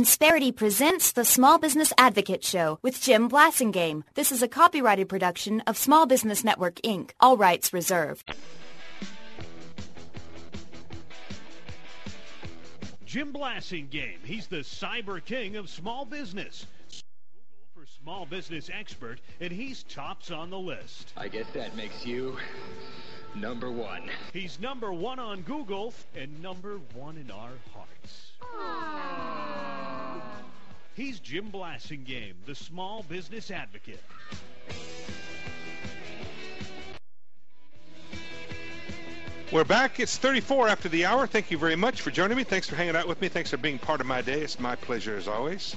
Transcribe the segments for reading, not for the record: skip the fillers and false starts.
Insperity presents the Small Business Advocate Show with Jim Blasingame. This is a copyrighted production of Small Business Network, Inc. All rights reserved. Jim Blasingame, he's the cyber king of small business. Google for small business expert, and he's tops on the list. I guess that makes you number one. He's number one on Google and number one in our hearts. He's Jim Blasingame, the small business advocate. We're back. It's 34 after the hour. Thank you very much for joining me. Thanks for hanging out with me. Thanks for being part of my day. It's my pleasure as always.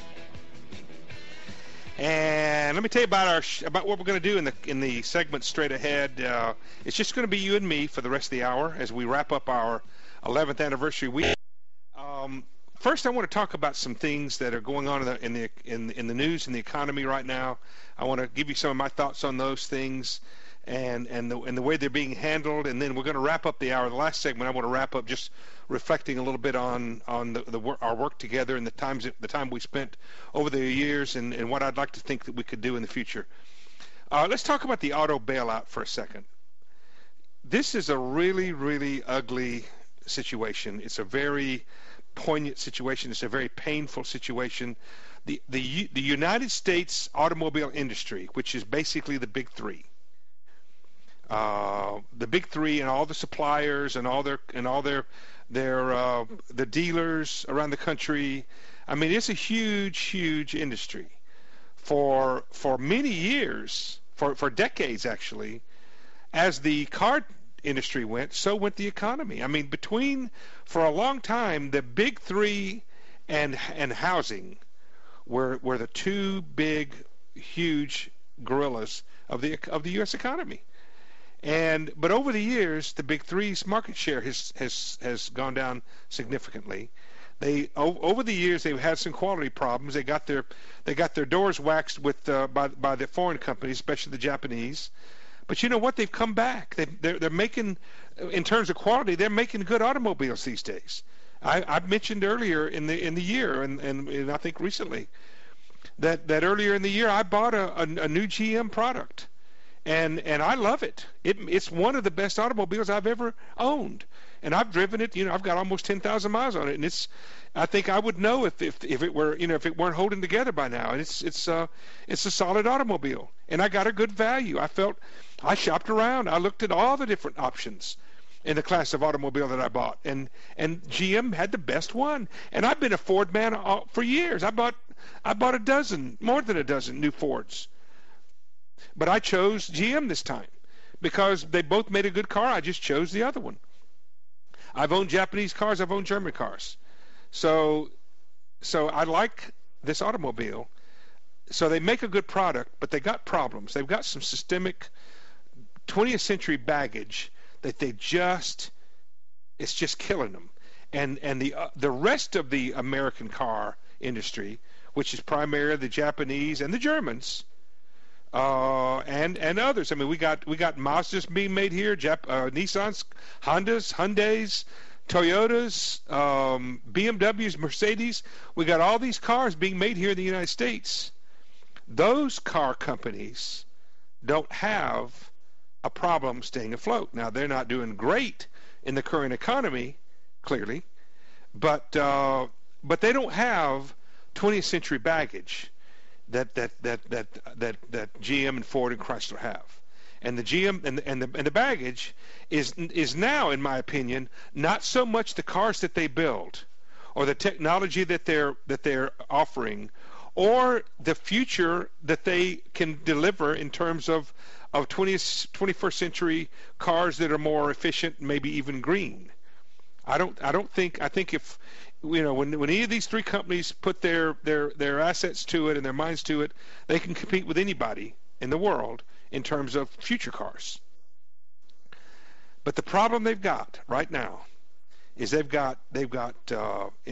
And let me tell you about what we're going to do in the segment straight ahead. It's just going to be you and me for the rest of the hour as we wrap up our 11th anniversary week. First, I want to talk about some things that are going on in the news and the economy right now. I want to give you some of my thoughts on those things and the way they're being handled, and then we're going to wrap up the hour. The last segment, I want to wrap up just reflecting a little bit on our work together and the time we spent over the years and what I'd like to think that we could do in the future. Let's talk about the auto bailout for a second. This is a really, really ugly situation. It's a very poignant situation. It's a very painful situation. The United States automobile industry, which is basically the big three, and all the suppliers and all their the dealers around the country. I mean, it's a huge industry. For many years, for decades actually, as the car industry went, so went the economy. I mean, for a long time, the big three and housing were the two big, huge gorillas of the U.S. economy. But over the years, the big three's market share has gone down significantly. Over the years they've had some quality problems. They got their doors waxed by the foreign companies, especially the Japanese. But you know what? They've come back. They're making, in terms of quality, they're making good automobiles these days. I mentioned earlier in the year, and I think recently, that earlier in the year I bought a new GM product. And I love it. It's one of the best automobiles I've ever owned, and I've driven it. I've got almost 10,000 miles on it, and I think I would know if it were, if it weren't holding together by now. And it's a solid automobile, and I got a good value. I shopped around. I looked at all the different options in the class of automobile that I bought, and GM had the best one. And I've been a Ford man for years. I bought more than a dozen new Fords. But I chose GM this time because they both made a good car. I just chose the other one. I've owned Japanese cars. I've owned German cars. So I like this automobile. So they make a good product, but they got problems. They've got some systemic 20th century baggage that it's just killing them. And the rest of the American car industry, which is primarily the Japanese and the Germans, and others. I mean, we got Mazdas being made here, Nissans, Hondas, Hyundais, Toyotas, BMWs, Mercedes. We got all these cars being made here in the United States. Those car companies don't have a problem staying afloat. Now, they're not doing great in the current economy, clearly, but they don't have 20th century baggage that GM and Ford and Chrysler have. And the GM and the baggage is now, in my opinion, not so much the cars that they build or the technology that they're offering or the future that they can deliver in terms of 21st century cars that are more efficient, maybe even green. I think if when any of these three companies put their assets to it and their minds to it, they can compete with anybody in the world in terms of future cars. But the problem they've got right now is they've got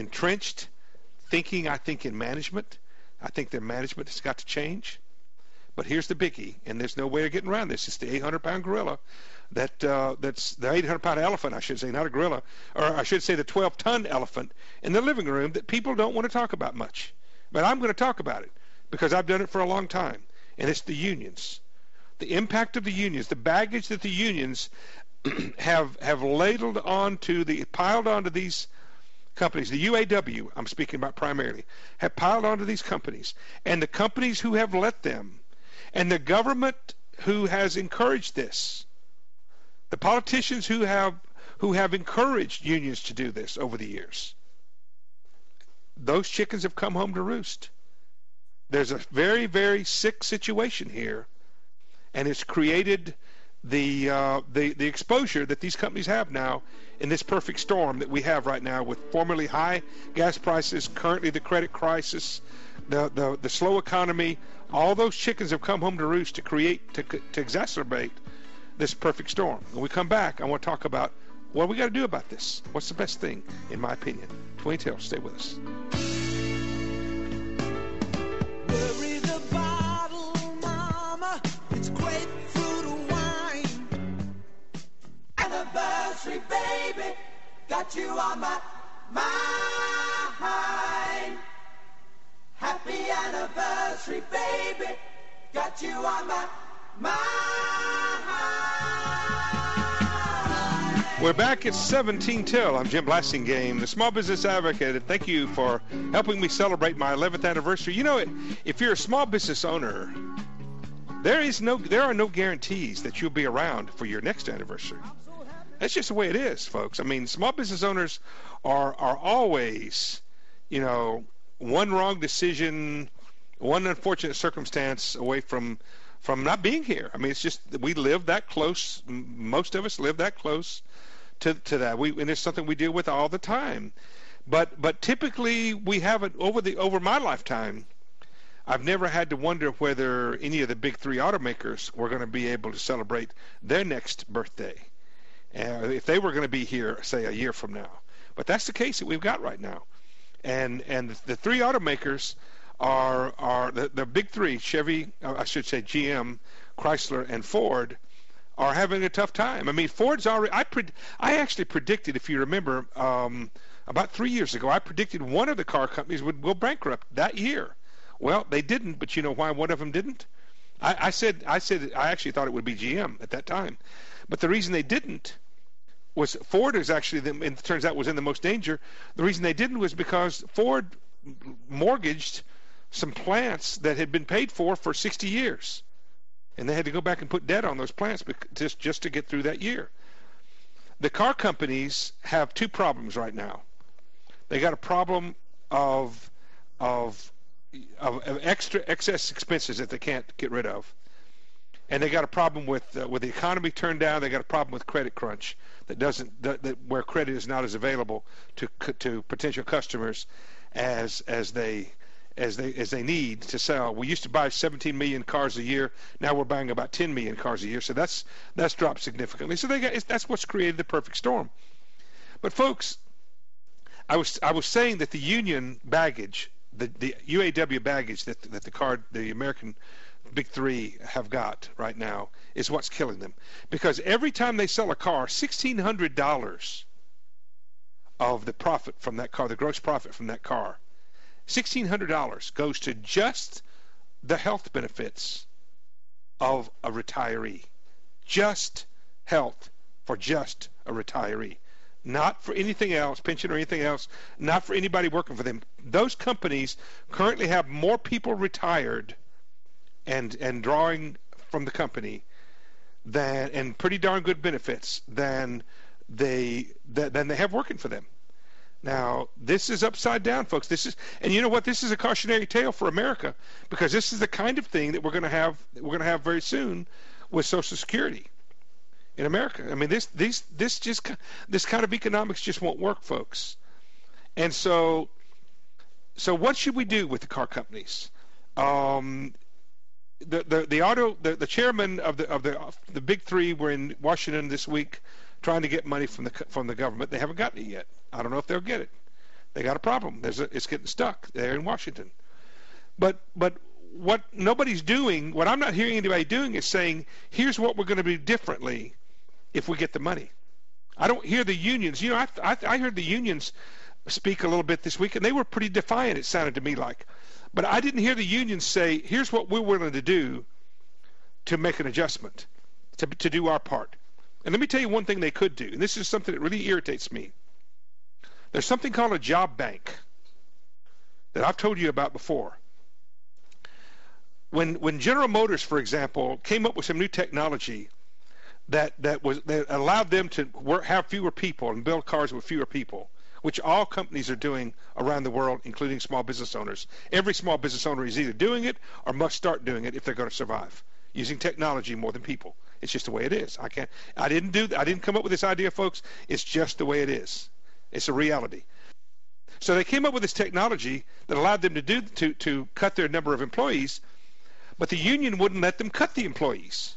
entrenched thinking, I think, in management. I think their management has got to change But here's the biggie, and there's no way of getting around this. It's the 800-pound gorilla that's the 800-pound elephant, I should say, not a gorilla, or I should say the 12-ton elephant in the living room that people don't want to talk about much. But I'm going to talk about it because I've done it for a long time, and it's the unions. The impact of the unions, the baggage that the unions have piled onto these companies, the UAW I'm speaking about primarily, have piled onto these companies, and the companies who have let them, and the government who has encouraged this, the politicians who have encouraged unions to do this over the years. Those chickens have come home to roost. There's a very, very sick situation here, and it's created the exposure that these companies have now in this perfect storm that we have right now with formerly high gas prices, currently the credit crisis, the slow economy. All those chickens have come home to roost to exacerbate this perfect storm. When we come back, I want to talk about what we got to do about this. What's the best thing, in my opinion? Dwayne Taylor, stay with us. Bury the bottle, mama. It's grapefruit wine. Anniversary, baby. Got you on my mind. Happy anniversary, baby. Got you on my mind. We're back at 17 till. I'm Jim Blasingame, the Small Business Advocate, and thank you for helping me celebrate my 11th anniversary. You know, if you're a small business owner, there are no guarantees that you'll be around for your next anniversary. That's just the way it is, folks. I mean, small business owners are always, one wrong decision, one unfortunate circumstance away from not being here. I mean, it's just we live that close. Most of us live that close to that. And it's something we deal with all the time. But typically we haven't over my lifetime. I've never had to wonder whether any of the big three automakers were going to be able to celebrate their next birthday, if they were going to be here, say, a year from now. But that's the case that we've got right now. And the three automakers are the big three, Chevy, I should say GM, Chrysler, and Ford, are having a tough time. I mean, Ford's already, I actually predicted, if you remember, about 3 years ago, I predicted one of the car companies would go bankrupt that year. Well, they didn't, but you know why one of them didn't? I said I actually thought it would be GM at that time. But the reason they didn't was Ford is actually, it turns out, was in the most danger. The reason they didn't was because Ford mortgaged some plants that had been paid for 60 years. And they had to go back and put debt on those plants just to get through that year. The car companies have two problems right now. They got a problem of excess expenses that they can't get rid of. And they got a problem with the economy turned down. They got a problem with credit crunch where credit is not as available to potential customers as they need to sell. We used to buy 17 million cars a year. Now we're buying about 10 million cars a year. So that's dropped significantly. So that's what's created the perfect storm. But folks, I was saying that the union baggage, the UAW baggage that the American big three have got right now is what's killing them. Because every time they sell a car, $1,600 of the profit from that car, the gross profit from that car, $1,600 goes to just the health benefits of a retiree. Just health for just a retiree. Not for anything else, pension or anything else, not for anybody working for them. Those companies currently have more people retired and drawing from the company and pretty darn good benefits than they have working for them. Now, this is upside down, folks. And you know what? This is a cautionary tale for America, because this is the kind of thing that we're going to have very soon with Social Security in America. I mean, this kind of economics just won't work, folks. And so what should we do with the car companies? The chairman of the big three were in Washington this week trying to get money from the government. They haven't gotten it yet. I don't know if they'll get it. They got a problem. It's getting stuck there in Washington. But what nobody's doing, what I'm not hearing anybody doing is saying, here's what we're going to do differently if we get the money. I don't hear the unions. You know, I heard the unions speak a little bit this week, and they were pretty defiant, it sounded to me like. But I didn't hear the unions say, here's what we're willing to do to make an adjustment, to do our part. And let me tell you one thing they could do, and this is something that really irritates me. There's something called a job bank that I've told you about before. When General Motors, for example, came up with some new technology that allowed them to have fewer people and build cars with fewer people, which all companies are doing around the world, including small business owners. Every small business owner is either doing it or must start doing it if they're going to survive, using technology more than people. It's just the way it is. I didn't come up with this idea, folks. It's just the way it is. It's a reality. So they came up with this technology that allowed them to cut their number of employees, but the union wouldn't let them cut the employees.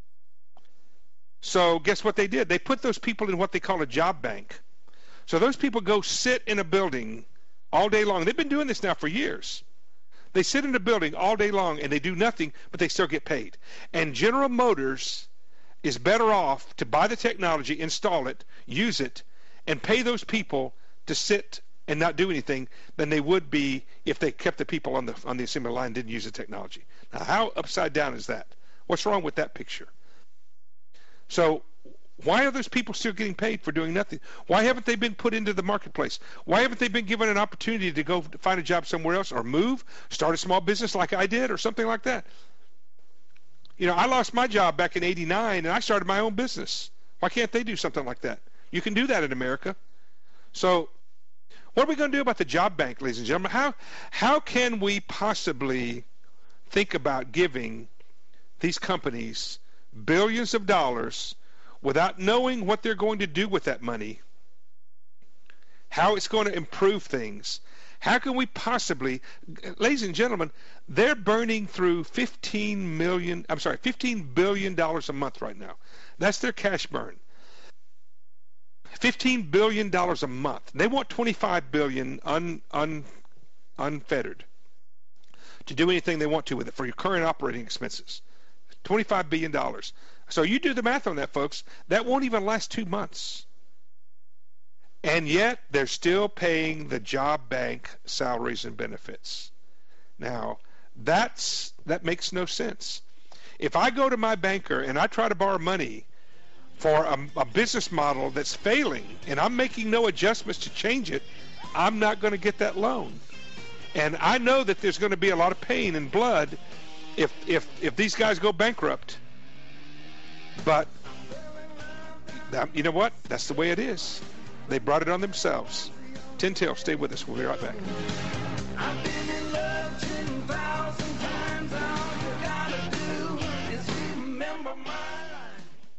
So guess what they did? They put those people in what they call a job bank. So those people go sit in a building all day long. They've been doing this now for years. They sit in a building all day long and they do nothing, but they still get paid. And General Motors is better off to buy the technology, install it, use it, and pay those people to sit and not do anything than they would be if they kept the people on the assembly line and didn't use the technology. Now, how upside down is that? What's wrong with that picture? So why are those people still getting paid for doing nothing? Why haven't they been put into the marketplace? Why haven't they been given an opportunity to go find a job somewhere else or move, start a small business like I did or something like that? You know, I lost my job back in '89 and I started my own business. Why can't they do something like that? You can do that in America. So what are we going to do about the job bank, ladies and gentlemen? How can we possibly think about giving these companies billions of dollars without knowing what they're going to do with that money, how it's going to improve things? How can we possibly, ladies and gentlemen, they're burning through $15 billion a month right now. That's their cash burn. $15 billion a month. They want $25 billion unfettered to do anything they want to with it for your current operating expenses. $25 billion. So you do the math on that, folks. That won't even last 2 months. And yet they're still paying the job bank salaries and benefits. Now, that makes no sense. If I go to my banker and I try to borrow money for a business model that's failing and I'm making no adjustments to change it, I'm not going to get that loan. And I know that there's going to be a lot of pain and blood if these guys go bankrupt. But you know what? That's the way it is. They brought it on themselves. Tin Tail, stay with us. We'll be right back. I've been in love 10,000 times. All you gotta do is remember my life.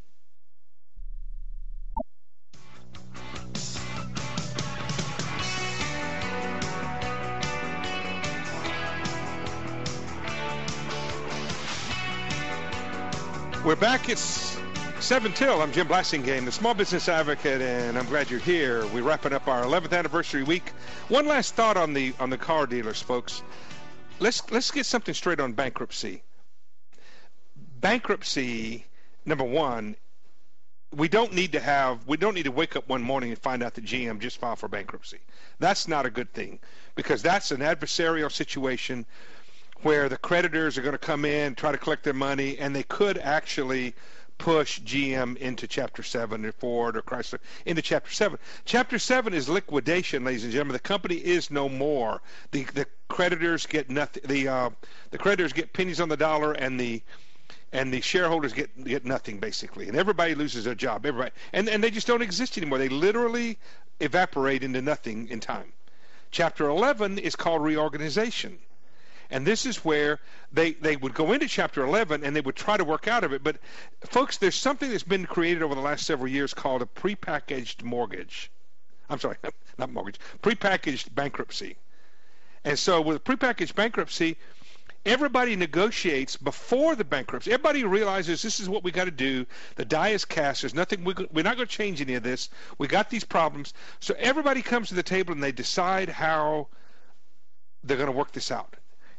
We're back. It's 7 till. I'm Jim Blasingame, the Small Business Advocate, and I'm glad you're here. We're wrapping up our 11th anniversary week. One last thought on the car dealers, folks. Let's get something straight on bankruptcy. Bankruptcy, number one, we don't need to wake up one morning and find out that GM just filed for bankruptcy. That's not a good thing, because that's an adversarial situation where the creditors are going to come in, try to collect their money, and they could actually push GM into Chapter 7 or Ford or Chrysler into Chapter 7. Chapter 7 is liquidation, ladies and gentlemen. The company is no more. The creditors get nothing. The creditors get pennies on the dollar, and the shareholders get nothing, basically. And everybody loses their job. Everybody, and they just don't exist anymore. They literally evaporate into nothing in time. Chapter 11 is called reorganization. And this is where they would go into Chapter 11 and they would try to work out of it. But, folks, there's something that's been created over the last several years called a prepackaged mortgage. I'm sorry, not mortgage, prepackaged bankruptcy. And so with prepackaged bankruptcy, everybody negotiates before the bankruptcy. Everybody realizes this is what we got to do. The die is cast. There's nothing. We're not going to change any of this. We got these problems. So everybody comes to the table and they decide how they're going to work this out.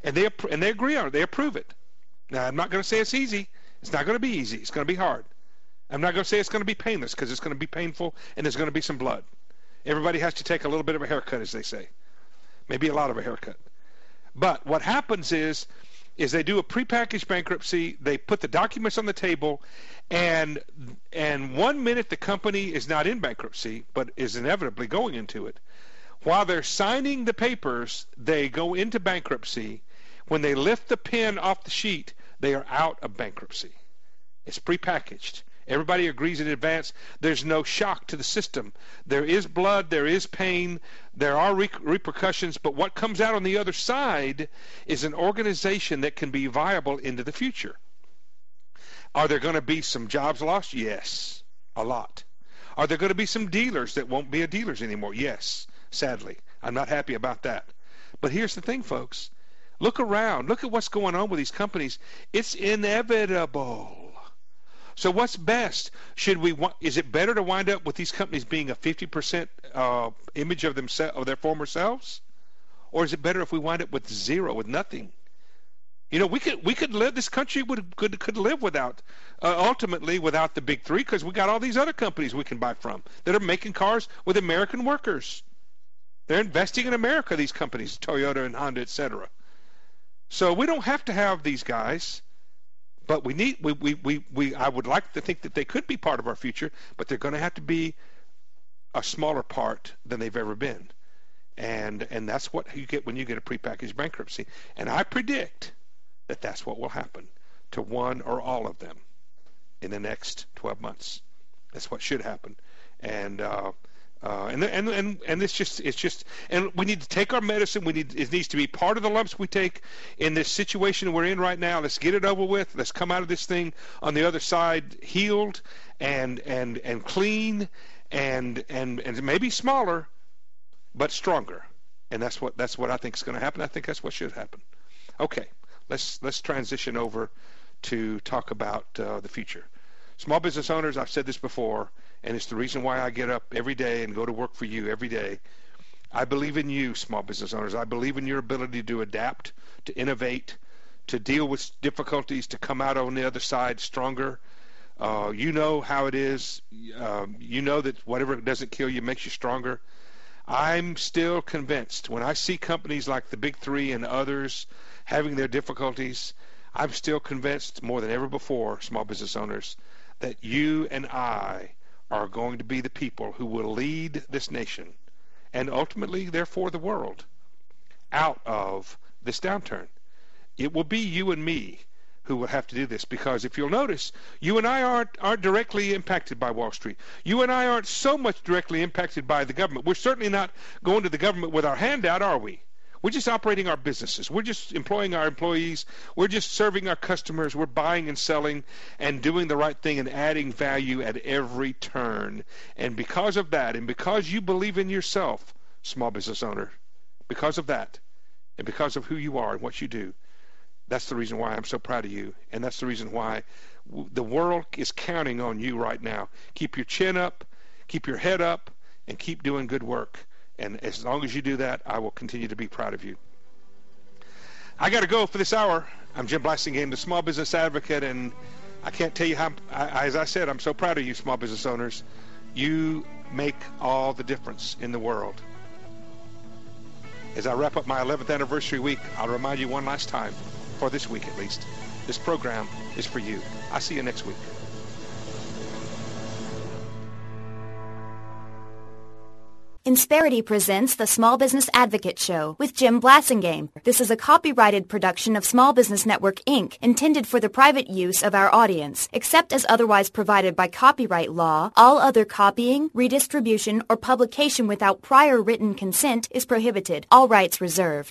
And they agree on it. They approve it. Now, I'm not going to say it's easy. It's not going to be easy. It's going to be hard. I'm not going to say it's going to be painless, because it's going to be painful and there's going to be some blood. Everybody has to take a little bit of a haircut, as they say. Maybe a lot of a haircut. But what happens is they do a prepackaged bankruptcy. They put the documents on the table, and 1 minute the company is not in bankruptcy, but is inevitably going into it. While they're signing the papers, they go into bankruptcy. When they lift the pen off the sheet, they are out of bankruptcy. It's prepackaged. Everybody agrees in advance. There's no shock to the system. There is blood. There is pain. There are repercussions. But what comes out on the other side is an organization that can be viable into the future. Are there going to be some jobs lost? Yes, a lot. Are there going to be some dealers that won't be dealers anymore? Yes, sadly. I'm not happy about that. But here's the thing, folks. Look around. Look at what's going on with these companies. It's inevitable. So what's best? Is it better to wind up with these companies being a 50% image of themselves, of their former selves, or is it better if we wind up with zero, with nothing? You know, we could live. This country could live without, ultimately, without the big three, because we got all these other companies we can buy from that are making cars with American workers. They're investing in America. These companies, Toyota and Honda, etc. So we don't have to have these guys. But I would like to think that they could be part of our future, but they're going to have to be a smaller part than they've ever been. And that's what you get when you get a prepackaged bankruptcy. And I predict that that's what will happen to one or all of them in the next 12 months. That's what should happen. And it's just and we need to take our medicine. It needs to be part of the lumps we take in this situation we're in right now. Let's get it over with. Let's come out of this thing on the other side healed and clean and maybe smaller, but stronger. And that's what I think is going to happen. I think that's what should happen. Okay, let's transition over to talk about the future. Small business owners, I've said this before, and it's the reason why I get up every day and go to work for you every day. I believe in you, small business owners. I believe in your ability to adapt, to innovate, to deal with difficulties, to come out on the other side stronger. You know how it is. You know that whatever doesn't kill you makes you stronger. I'm still convinced when I see companies like the Big Three and others having their difficulties, I'm still convinced more than ever before, small business owners, that you and I are going to be the people who will lead this nation and ultimately, therefore, the world out of this downturn. It will be you and me who will have to do this, because if you'll notice, you and I aren't directly impacted by Wall Street. You and I aren't so much directly impacted by the government. We're certainly not going to the government with our hand out, are we? We're just operating our businesses. We're just employing our employees. We're just serving our customers. We're buying and selling and doing the right thing and adding value at every turn. And because of that, and because you believe in yourself, small business owner, because of that, and because of who you are and what you do, that's the reason why I'm so proud of you. And that's the reason why the world is counting on you right now. Keep your chin up, keep your head up, and keep doing good work. And as long as you do that, I will continue to be proud of you. I got to go for this hour. I'm Jim Blasingame, the Small Business Advocate, and I can't tell you how, as I said, I'm so proud of you, small business owners. You make all the difference in the world. As I wrap up my 11th anniversary week, I'll remind you one last time, for this week at least, this program is for you. I'll see you next week. Insperity presents the Small Business Advocate Show with Jim Blasingame. This is a copyrighted production of Small Business Network, Inc., intended for the private use of our audience. Except as otherwise provided by copyright law, all other copying, redistribution, or publication without prior written consent is prohibited. All rights reserved.